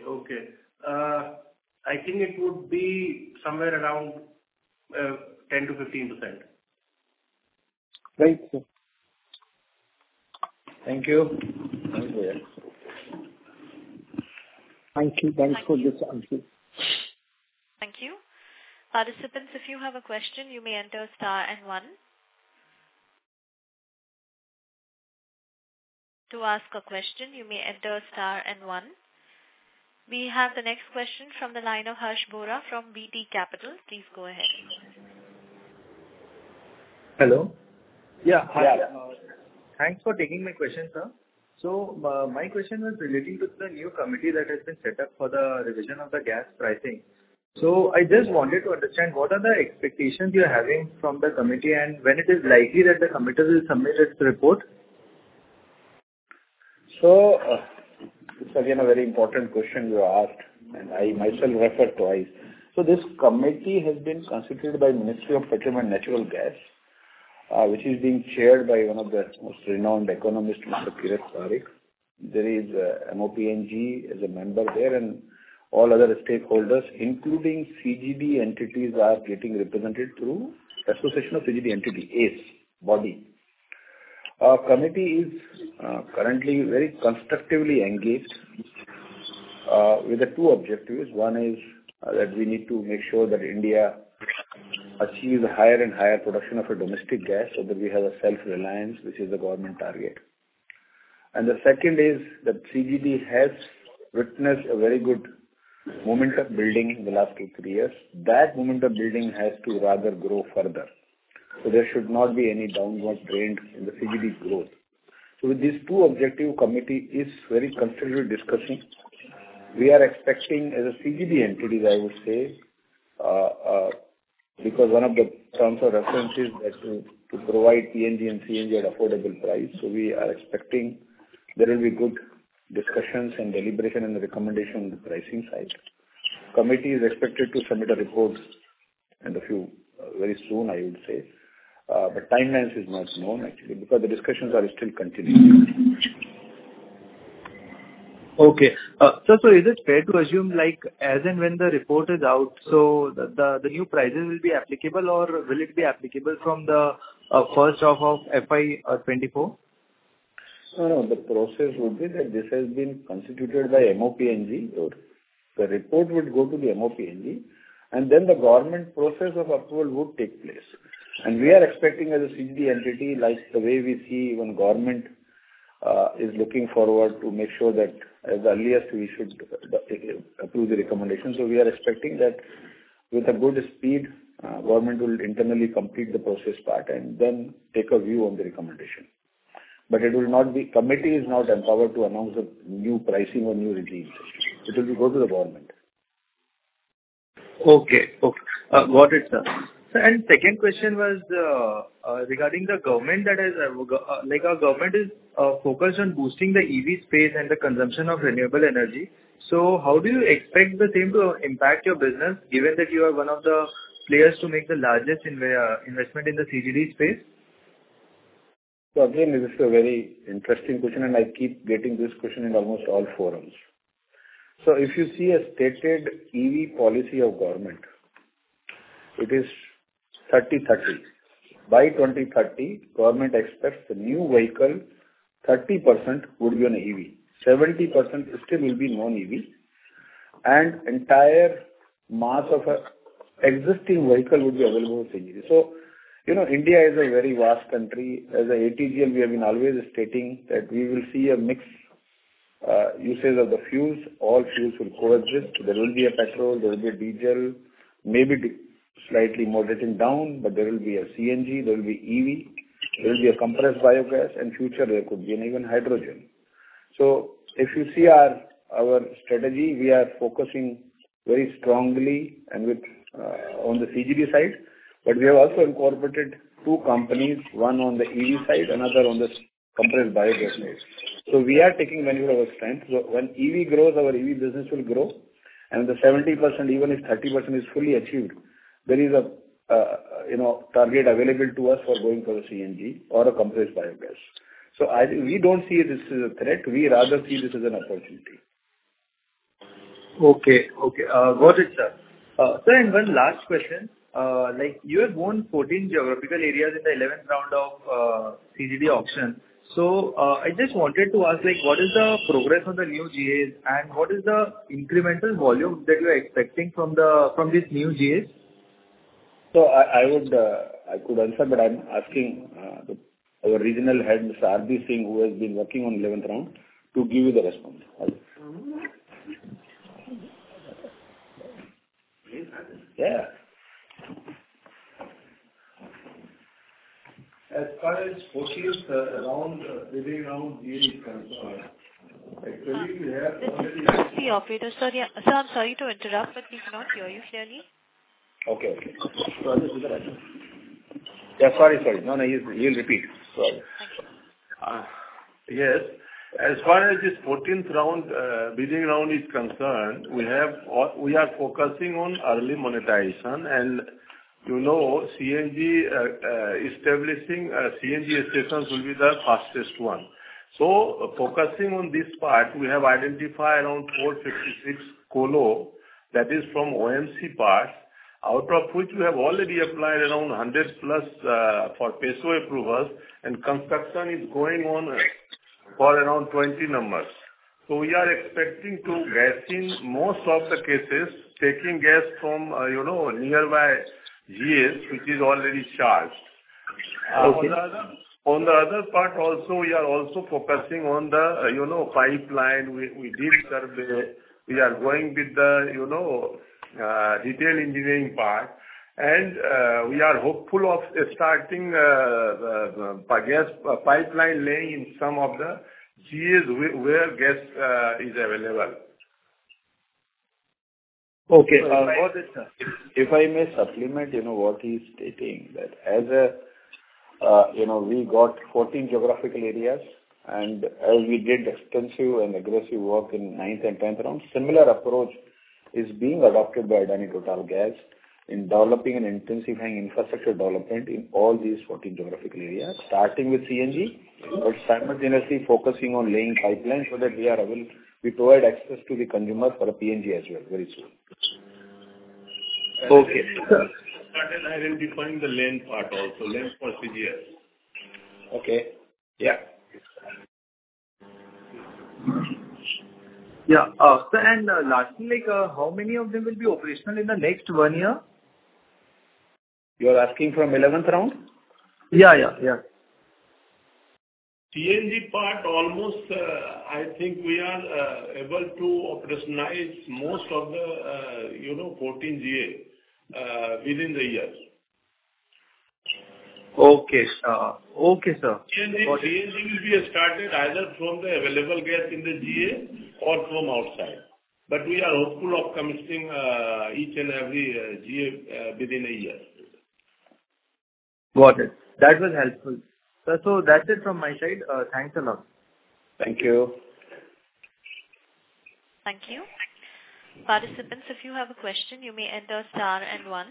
I think it would be somewhere around 10 to 15%. Right, sir. Thank you. Thank you. Thanks for this answer. Thank you. Participants, if you have a question, you may enter star and 1. To ask a question, you may enter star and 1. We have the next question from the line of Harsh Bora from BT Capital. Please go ahead. Hello. Yeah. Hi. Thanks for taking my question, sir. So my question was relating to the new committee that has been set up for the revision of the gas pricing. So I just wanted to understand what are the expectations you are having from the committee and when it is likely that the committee will submit its report? So, it's again a very important question you asked, and I myself referred twice. So this committee has been constituted by Ministry of Petroleum and Natural Gas, which is being chaired by one of the most renowned economists, Mr. Kirat Parikh. There is MOPNG as a member there, and all other stakeholders, including CGD entities, are getting represented through Association of CGD Entity, ACE body. Committee is currently very constructively engaged with the two objectives. One is that we need to make sure that India achieves higher and higher production of a domestic gas so that we have a self-reliance, which is the government target. And the second is that CGD has witnessed a very good momentum building in the last 2-3 years. That momentum building has to rather grow further. So there should not be any downward trend in the CGD growth. So with these two objectives, committee is very constructively discussing. We are expecting as a CGD entities, I would say, because one of the terms of reference is that to provide PNG and CNG at affordable price. So we are expecting there will be good discussions and deliberation and recommendation on the pricing side. Committee is expected to submit a report in a few very soon, I would say. But timelines is not known actually because the discussions are still continuing. Okay. So is it fair to assume like as and when the report is out, so the new prices will be applicable or will it be applicable from the first half of FY 24? No, the process would be that this has been constituted by MOPNG. The report would go to the MOPNG and then the government process of approval would take place. And we are expecting as a CGD entity, like the way we see when government is looking forward to make sure that as earliest we should approve the recommendation. So we are expecting that with a good speed, government will internally complete the process part and then take a view on the recommendation. But it will not be, committee is not empowered to announce a new pricing or new regime. It will go to the government. Okay. Got it, sir. And second question was regarding the government that is like our government is focused on boosting the EV space and the consumption of renewable energy. So how do you expect the same to impact your business given that you are one of the players to make the largest investment in the CGD space? So again, this is a very interesting question and I keep getting this question in almost all forums. So if you see a stated EV policy of government, it is 30-30. By 2030, government expects the new vehicle, 30% would be on EV. 70% still will be non-EV. And entire mass of a existing vehicle would be available with CNG. So, India is a very vast country. As a ATGL, we have been always stating that we will see a mixed usage of the fuels. All fuels will coexist. There will be a petrol, there will be a diesel, maybe slightly moderating down, but there will be a CNG, there will be EV, there will be a compressed biogas, and future there could be an even hydrogen. So if you see our strategy, we are focusing very strongly and with on the CGD side, but we have also incorporated two companies, one on the EV side, another on the compressed biogas side. So we are taking benefit of our strength. So when EV grows, our EV business will grow, and the 70%, even if 30% is fully achieved, there is a target available to us for going for a CNG or a compressed biogas. So we don't see this as a threat. We rather see this as an opportunity. Okay. Got it, sir. Sir, and one last question. Like, you have won 14 geographical areas in the 11th round of CGD auction. So, I just wanted to ask, like, what is the progress on the new GAs, and what is the incremental volume that you are expecting from these new GAs? So I could answer, but I'm asking our regional head, Mr. R.B. Singh, who has been working on 11th round, to give you the response. Yeah. As far as 14th round, bidding round GA is concerned, actually we have already... This is the operator. Sir, I'm sorry to interrupt, but we cannot hear you clearly. Okay. So I'll just do that. Yeah, sorry. No, he'll repeat. Sorry. Yes. As far as this 14th round bidding round is concerned, we are focusing on early monetization, and CNG establishing CNG stations will be the fastest one. So focusing on this part, we have identified around 456 colo, that is from OMC parts, out of which we have already applied around 100 plus for PESO approvals, and construction is going on for around 20 numbers. So we are expecting to gas in most of the cases, taking gas from nearby GAs, which is already charged. Okay. On the other part also, we are also focusing on the pipeline. We did survey. We are going with the detail engineering part, and we are hopeful of starting gas pipeline laying in some of the GAs where gas is available. Okay. If I may supplement, what he's stating, that as we got 14 geographical areas, and as we did extensive and aggressive work in 9th and 10th round, similar approach is being adopted by Adani Total Gas in developing and intensifying infrastructure development in all these 14 geographical areas, starting with CNG, but simultaneously focusing on laying pipelines so that we provide access to the consumer for a PNG as well very soon. Okay. Started identifying the lane part also, lane for CGS. Okay. Yeah. Yeah. Sir, and lastly, like, how many of them will be operational in the next 1 year? You are asking from 11th round? Yeah. CNG part almost, I think we are able to operationalize most of the 14 GA within the year. Okay, sir. CNG will be started either from the available gas in the GA or from outside. But we are hopeful of commissioning each and every GA within a year. Got it. That was helpful. So that's it from my side. Thanks a lot. Thank you. Thank you. Participants, if you have a question, you may enter star and 1.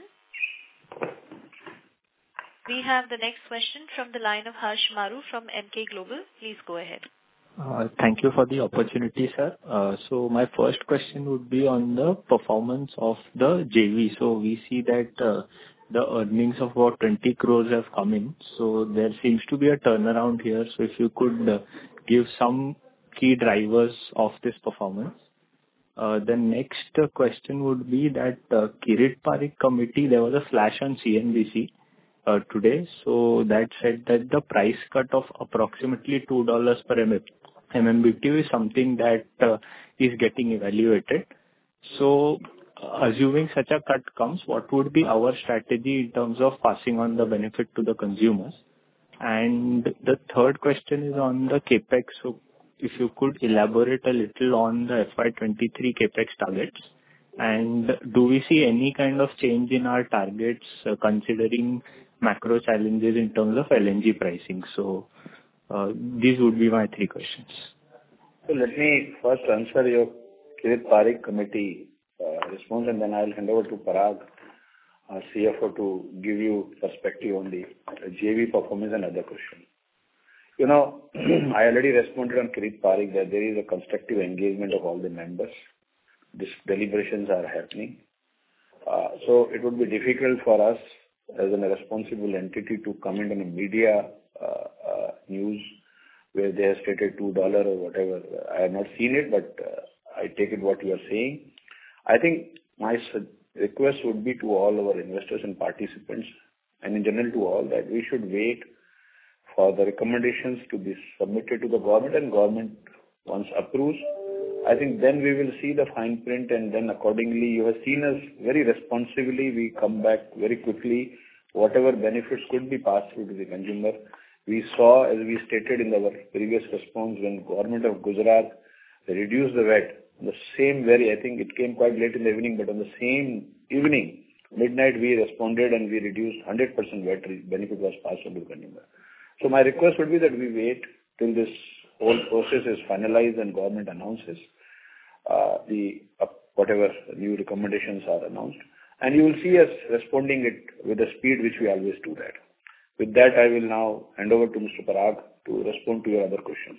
We have the next question from the line of Harsh Maru from Emkay Global. Please go ahead. Thank you for the opportunity, sir. So my first question would be on the performance of the JV. So we see that the earnings of about 20 crores have come in. So there seems to be a turnaround here. So if you could give some key drivers of this performance. The next question would be that Kirit Parikh committee, there was a flash on CNBC today. So that said that the price cut of approximately $2 per MMBTU is something that is getting evaluated. So assuming such a cut comes, what would be our strategy in terms of passing on the benefit to the consumers? And the third question is on the CapEx. So if you could elaborate a little on the FY23 CapEx targets, and do we see any kind of change in our targets considering macro challenges in terms of LNG pricing? So these would be my 3 questions. So let me first answer your Kirit Parikh committee response, and then I'll hand over to Parag, our CFO, to give you perspective on the JV performance and other questions. You know, I already responded on Kirit Parikh that there is a constructive engagement of all the members. These deliberations are happening. So it would be difficult for us as a responsible entity to comment on a media news where they have stated $2 or whatever. I have not seen it, but I take it what you are saying. I think my request would be to all our investors and participants, and in general to all, that we should wait for the recommendations to be submitted to the government, and government once approves, I think then we will see the fine print, and then accordingly, you have seen us very responsibly, we come back very quickly. Whatever benefits could be passed through to the consumer. We saw, as we stated in our previous response, when government of Gujarat reduced the VAT, the same very, I think it came quite late in the evening, but on the same evening, midnight, we responded and we reduced 100% VAT benefit was passed on to the consumer. So my request would be that we wait till this whole process is finalized and government announces whatever new recommendations are announced. And you will see us responding it with the speed which we always do that. With that, I will now hand over to Mr. Parag to respond to your other questions.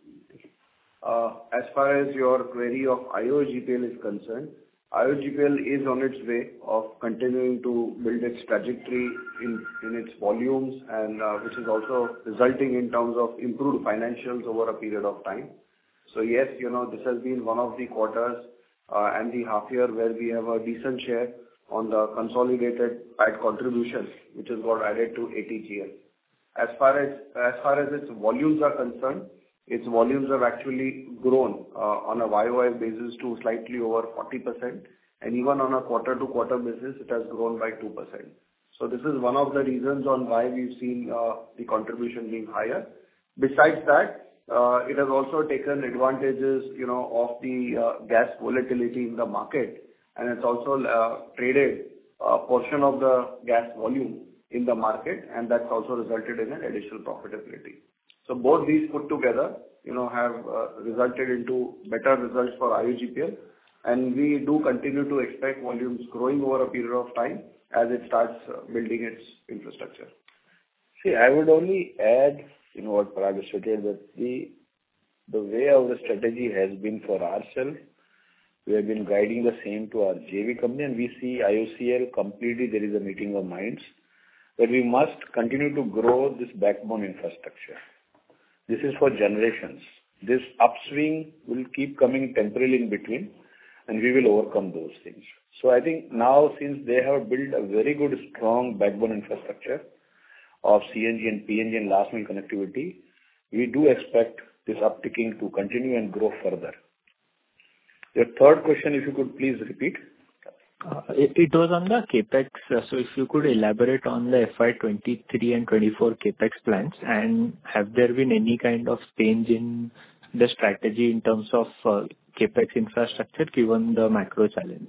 As far as your query of IOGPL is concerned, IOGPL is on its way of continuing to build its trajectory in its volumes, and which is also resulting in terms of improved financials over a period of time. So yes, you know, this has been one of the quarters and the half year where we have a decent share on the consolidated PAT contribution, which has got added to ATGL. As far as its volumes are concerned, its volumes have actually grown on a YOY basis to slightly over 40%, and even on a quarter-to-quarter basis, it has grown by 2%. So this is one of the reasons on why we've seen the contribution being higher. Besides that, it has also taken advantages, you know, of the gas volatility in the market, and it's also traded a portion of the gas volume in the market, and that's also resulted in an additional profitability. So both these put together, you know, have resulted into better results for IOGPL, and we do continue to expect volumes growing over a period of time as it starts building its infrastructure. See, I would only add, you know, what Parag stated, that the way our strategy has been for ourselves, we have been guiding the same to our JV company, and we see IOCL completely there is a meeting of minds, that we must continue to grow this backbone infrastructure. This is for generations. This upswing will keep coming temporarily in between, and we will overcome those things. So I think now, since they have built a very good, strong backbone infrastructure of CNG and PNG and last mile connectivity, we do expect this upticking to continue and grow further. Your third question, if you could please repeat. It was on the CapEx. So if you could elaborate on the FY 23 and 24 CapEx plans, and have there been any kind of change in the strategy in terms of CapEx infrastructure given the macro challenges?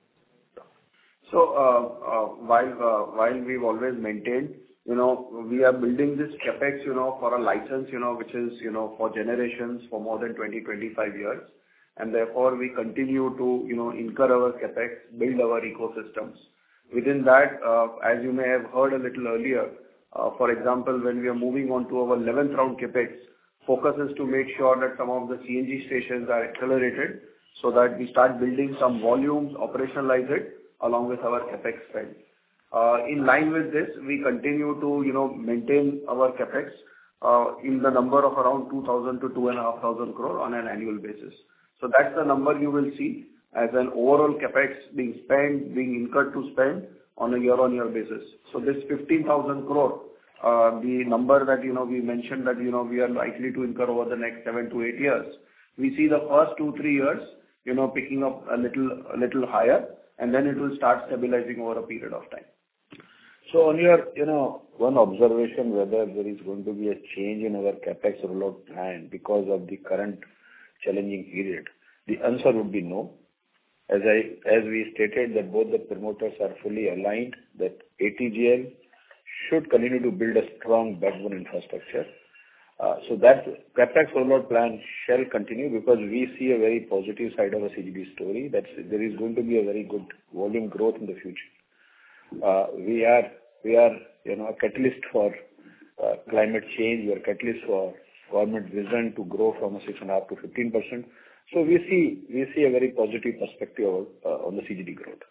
So while we've always maintained, you know, we are building this CapEx, you know, for a license, you know, which is, you know, for generations for more than 20-25 years. And therefore, we continue to, you know, incur our CapEx, build our ecosystems. Within that, as you may have heard a little earlier, for example, when we are moving on to our 11th round CapEx, focus is to make sure that some of the CNG stations are accelerated so that we start building some volumes, operationalize it along with our CapEx spend. In line with this, we continue to, you know, maintain our CapEx in the number of around 2,000 to 2,500 crore on an annual basis. So that's the number you will see as an overall CapEx being spent, being incurred to spend on a year-on-year basis. So this 15,000 crore, the number that, you know, we mentioned that, you know, we are likely to incur over the next 7 to 8 years. We see the first 2-3 years, you know, picking up a little higher, and then it will start stabilizing over a period of time. So on your, you know, one observation whether there is going to be a change in our CapEx rollout plan because of the current challenging period, the answer would be no. As we stated that both the promoters are fully aligned that ATGL should continue to build a strong backbone infrastructure. So that CapEx rollout plan shall continue because we see a very positive side of a CGD story, that there is going to be a very good volume growth in the future. We are, you know, a catalyst for climate change. We are catalyst for government vision to grow from 6.5% to 15%. So we see a very positive perspective on the CGD growth.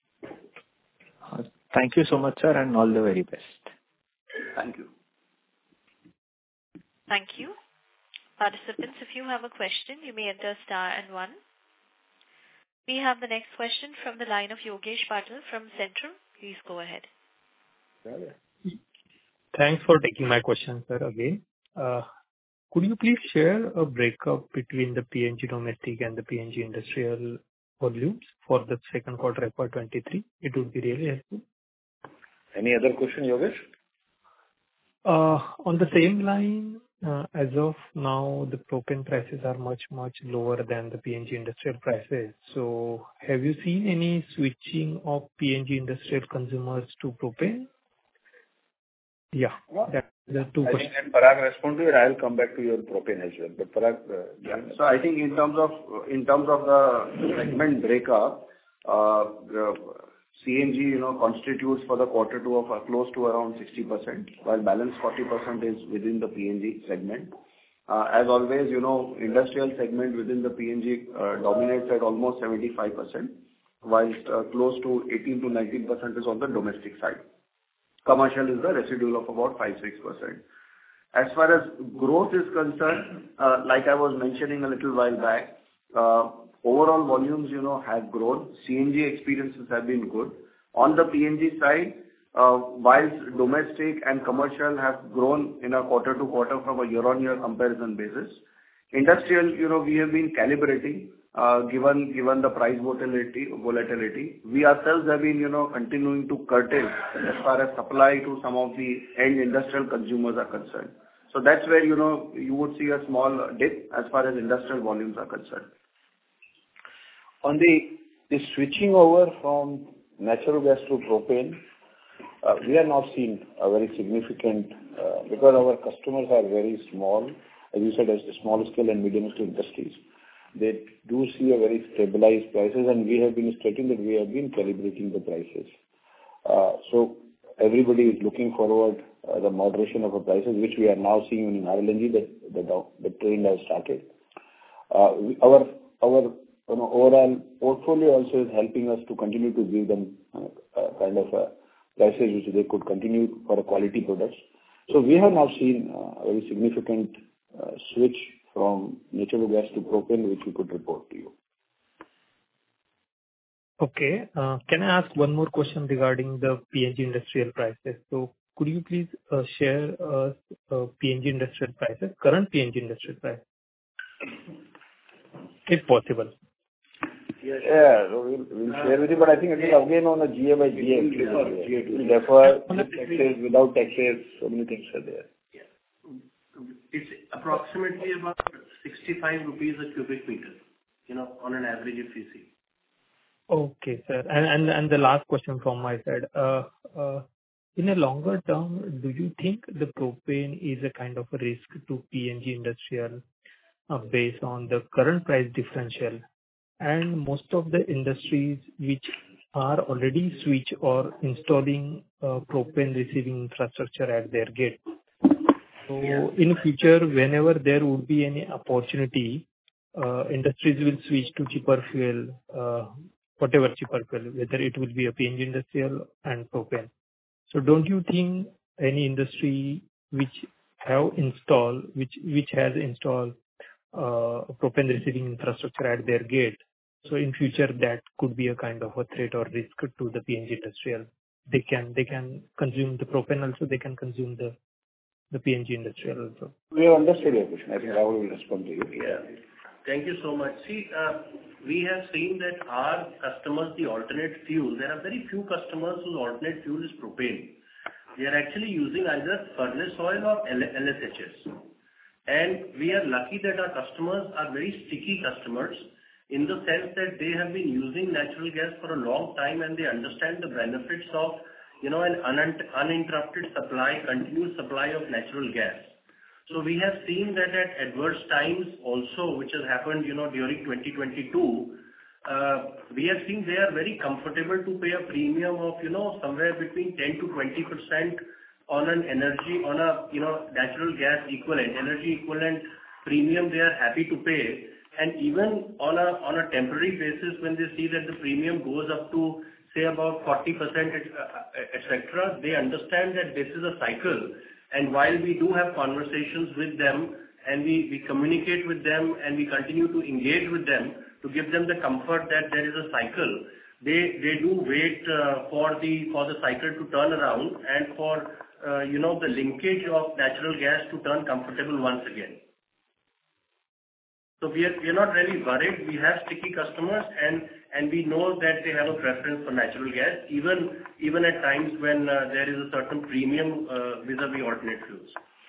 Thank you so much, sir, and all the very best. Thank you. Thank you. Participants, if you have a question, you may enter star and 1. We have the next question from the line of Yogesh Patil from Centrum. Please go ahead. Thanks for taking my question, sir, again. Could you please share a breakup between the PNG domestic and the PNG industrial volumes for the second quarter FY23? It would be really helpful. Any other question, Yogesh? On the same line, as of now, the propane prices are much, much lower than the PNG industrial prices. So have you seen any switching of PNG industrial consumers to propane? Yeah, that's the two questions. I think when Parag respond to it, I'll come back to your propane as well. But Parag, yeah. So I think in terms of the segment breakup, CNG, constitutes for the quarter two of close to around 60%, while balance 40% is within the PNG segment. As always, industrial segment within the PNG dominates at almost 75%, whilst close to 18 to 19% is on the domestic side. Commercial is the residual of about 5-6%. As far as growth is concerned, like I was mentioning a little while back, overall volumes, have grown. CNG experiences have been good. On the PNG side, whilst domestic and commercial have grown in a quarter to quarter from a year-on-year comparison basis, industrial, we have been calibrating, given the price volatility. We ourselves have been, continuing to curtail as far as supply to some of the end industrial consumers are concerned. So that's where, you would see a small dip as far as industrial volumes are concerned. On the switching over from natural gas to propane, we are not seeing a very significant, because our customers are very small, as you said, as small scale and medium scale industries. They do see a very stabilized prices, and we have been stating that we have been calibrating the prices. So everybody is looking forward the moderation of the prices, which we are now seeing in RLNG, the trend has started. Our overall portfolio also is helping us to continue to give them kind of prices which they could continue for a quality products. So we have now seen a very significant switch from natural gas to propane, which we could report to you. Okay. Can I ask one more question regarding the PNG industrial prices? So could you please share PNG industrial prices, current PNG industrial price, if possible? Yeah, so we'll share with you, but I think again on a GA by GA, therefore taxes, without taxes, so many things are there. It's approximately about 65 rupees a cubic meter, on an average if you see. Okay, sir. And the last question from my side. In a longer term, do you think the propane is a kind of a risk to PNG industrial based on the current price differential? And most of the industries which are already switch or installing propane receiving infrastructure at their gate. So in future, whenever there would be any opportunity, industries will switch to cheaper fuel, whatever cheaper fuel, whether it will be a PNG industrial and propane. So don't you think any industry which has installed propane receiving infrastructure at their gate, so in future that could be a kind of a threat or risk to the PNG industrial? They can consume the propane also, they can consume the PNG industrial also. We have understood your question. I think Rahul will respond to you. Yeah. Thank you so much. See, we have seen that our customers, the alternate fuel, there are very few customers whose alternate fuel is propane. They are actually using either furnace oil or LSHS. And we are lucky that our customers are very sticky customers in the sense that they have been using natural gas for a long time and they understand the benefits of, an uninterrupted supply, continuous supply of natural gas. So we have seen that at adverse times also, which has happened, during 2022, we have seen they are very comfortable to pay a premium of, somewhere between 10 to 20% on an energy, on a, natural gas equivalent, energy equivalent premium they are happy to pay. And even on a temporary basis, when they see that the premium goes up to, say, about 40%, etc., they understand that this is a cycle. And while we do have conversations with them, and we communicate with them, and we continue to engage with them to give them the comfort that there is a cycle, they do wait for the cycle to turn around and for the linkage of natural gas to turn comfortable once again. So we are not really worried. We have sticky customers, and we know that they have a preference for natural gas, even at times when there is a certain premium vis-a-vis alternate fuels.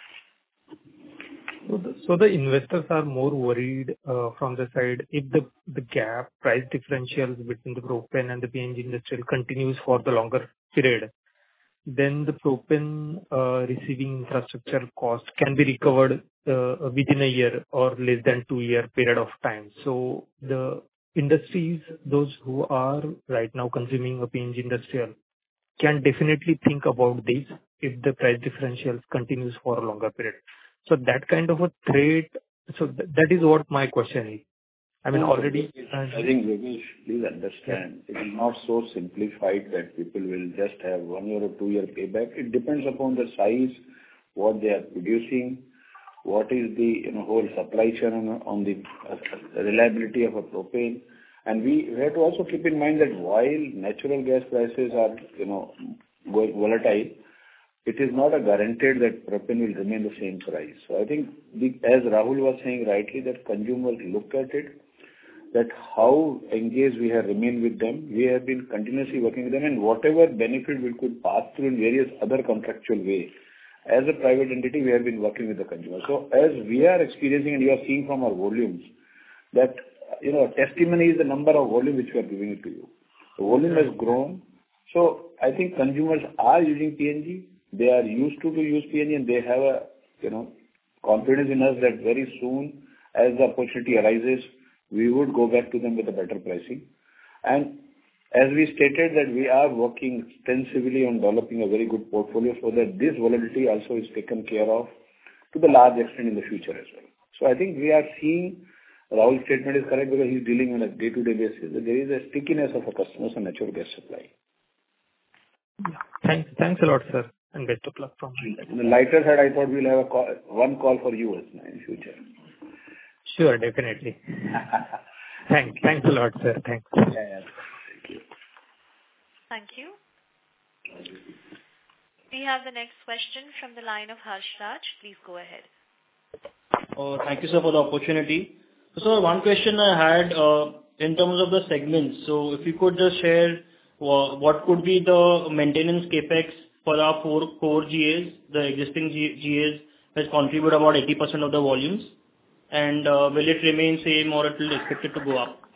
So the investors are more worried from the side if the gap price differentials between the propane and the PNG industrial continues for the longer period, then the propane receiving infrastructure cost can be recovered within a year or less than 2 year period of time. So the industries, those who are right now consuming a PNG industrial, can definitely think about this if the price differentials continues for a longer period. So that kind of a threat, so that is what my question is. I mean, already... I think, Yogesh, please understand, it is not so simplified that people will just have 1 year or 2 year payback. It depends upon the size, what they are producing, what is the whole supply chain on the reliability of a propane. And we have to also keep in mind that while natural gas prices are going volatile, it is not a guaranteed that propane will remain the same price. So I think, as Rahul was saying rightly, that consumers look at it, that how engaged we have remained with them. We have been continuously working with them, and whatever benefit we could pass through in various other contractual ways. As a private entity, we have been working with the consumer. So as we are experiencing, and you are seeing from our volumes, that testimony is the number of volume which we are giving it to you. The volume has grown. So I think consumers are using PNG. They are used to use PNG, and they have a confidence in us that very soon, as the opportunity arises, we would go back to them with a better pricing. And as we stated that we are working extensively on developing a very good portfolio so that this volatility also is taken care of to the large extent in the future as well. So I think we are seeing Rahul's statement is correct because he's dealing on a day-to-day basis. There is a stickiness of a customer's and natural gas supply. Yeah. Thanks a lot, sir, and best of luck from my side. On the lighter side, I thought we'll have one call for you in future. Sure, definitely. Thanks a lot, sir. Thanks. Yeah. Thank you. Thank you. We have the next question from the line of Harsh Raj. Please go ahead. Thank you, sir, for the opportunity. So one question I had in terms of the segments. So if you could just share what could be the maintenance capex for our 4 core GAs, the existing GAs has contributed about 80% of the volumes, and will it remain same or it will expected to go up?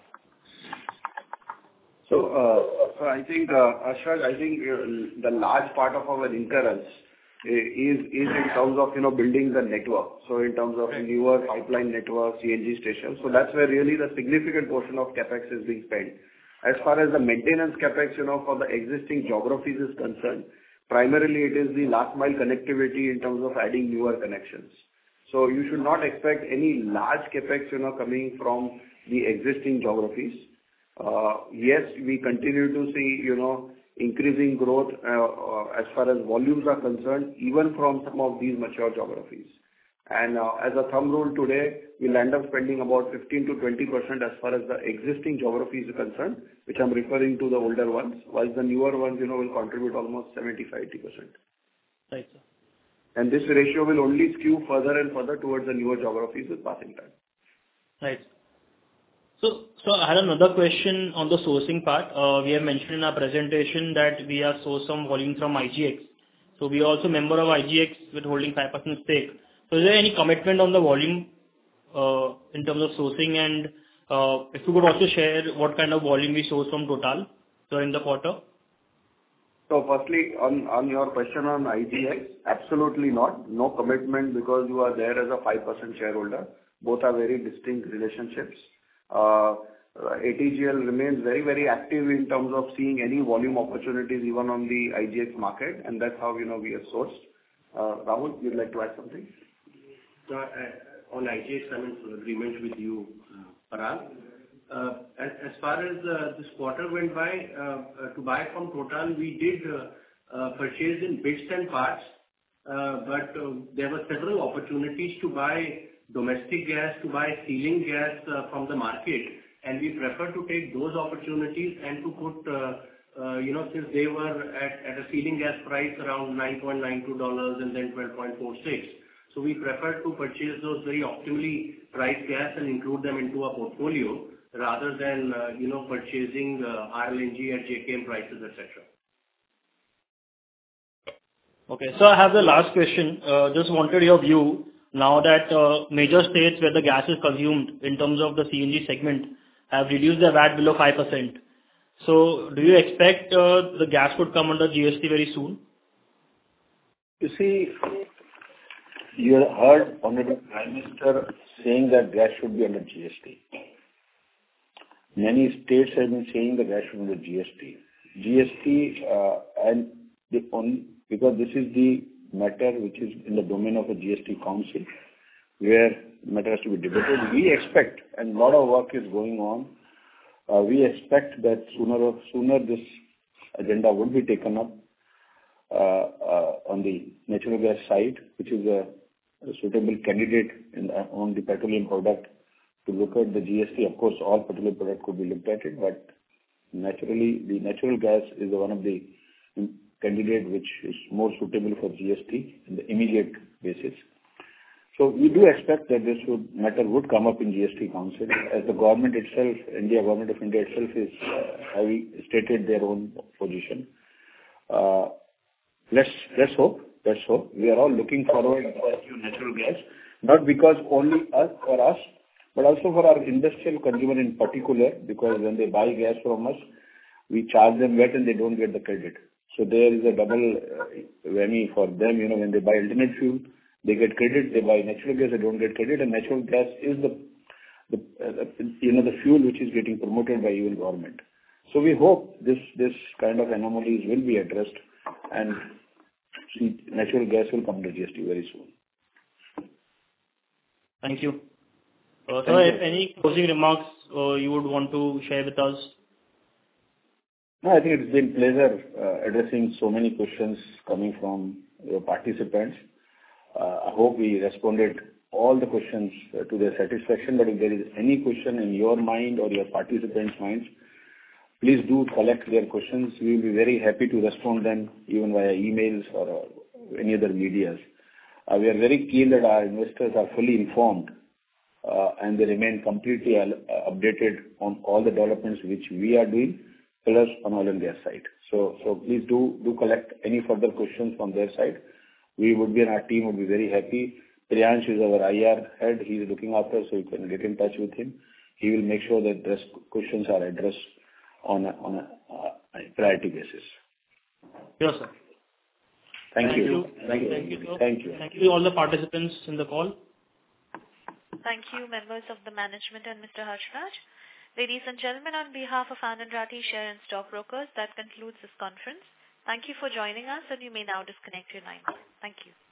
So I think, Ashraf, the large part of our incurrence is in terms of building the network. So in terms of newer pipeline network, CNG stations. So that's where really the significant portion of capex is being spent. As far as the maintenance capex, for the existing geographies is concerned, primarily it is the last mile connectivity in terms of adding newer connections. So you should not expect any large capex, coming from the existing geographies. Yes, we continue to see, increasing growth as far as volumes are concerned, even from some of these mature geographies. And as a thumb rule today, we'll end up spending about 15 to 20% as far as the existing geographies are concerned, which I'm referring to the older ones, while the newer ones, will contribute almost 75-80%. Right, sir. And this ratio will only skew further and further towards the newer geographies with passing time. Right. So I had another question on the sourcing part. We have mentioned in our presentation that we have sourced some volume from IGX. So we are also member of IGX with holding 5% stake. So is there any commitment on the volume in terms of sourcing, and if you could also share what kind of volume we source from Total during the quarter? So firstly, on your question on IGX, absolutely not. No commitment because you are there as a 5% shareholder. Both are very distinct relationships. ATGL remains very, very active in terms of seeing any volume opportunities even on the IGX market, and that's how we have sourced. Rahul, you'd like to add something? On IGX, I'm in agreement with you, Parag. As far as this quarter went by, to buy from Total, we did purchase in bits and parts, but there were several opportunities to buy domestic gas, to buy ceiling gas from the market, and we prefer to take those opportunities and to put, since they were at a ceiling gas price around $9.92 and then 12.46. So we prefer to purchase those very optimally priced gas and include them into our portfolio rather than, purchasing RLNG at JKM prices, etc. Okay, so I have the last question. Just wanted your view now that major states where the gas is consumed in terms of the CNG segment have reduced the VAT below 5%. So do you expect the gas could come under GST very soon? You see, you heard Honorable Prime Minister saying that gas should be under GST. Many states have been saying the gas should be under GST. And because this is the matter which is in the domain of a GST council, where the matter has to be debated, we expect, and a lot of work is going on, we expect that sooner this agenda would be taken up on the natural gas side, which is a suitable candidate on the petroleum product to look at the GST. Of course, all petroleum product could be looked at it, but naturally, the natural gas is one of the candidate which is more suitable for GST in the immediate basis. So we do expect that this matter would come up in GST Council, as the government itself, Government of India itself is having stated their own position. Let's hope. We are all looking forward to natural gas, not because only for us, but also for our industrial consumer in particular, because when they buy gas from us, we charge them VAT and they don't get the credit. So there is a double whammy for them. When they buy alternate fuel, they get credit. They buy natural gas, they don't get credit. And natural gas is the fuel which is getting promoted by even government. So we hope this kind of anomalies will be addressed, and natural gas will come to GST very soon. Thank you. Sir, if any closing remarks you would want to share with us? No, I think it's been a pleasure addressing so many questions coming from your participants. I hope we responded all the questions to their satisfaction, but if there is any question in your mind or your participants' minds, please do collect their questions. We will be very happy to respond them even via emails or any other medias. We are very keen that our investors are fully informed and they remain completely updated on all the developments which we are doing, plus on oil and gas side. So please do collect any further questions from their side. We would be, and our team would be very happy. Priyansh is our IR head. He is looking after, so you can get in touch with him. He will make sure that these questions are addressed on a priority basis. Yes, sir. Thank you. Thank you. Thank you all the participants in the call. Thank you, members of the management and Mr. Harshraj. Ladies and gentlemen, on behalf of Anand Rathi Share and Stock Brokers, that concludes this conference. Thank you for joining us, and you may now disconnect your lines. Thank you.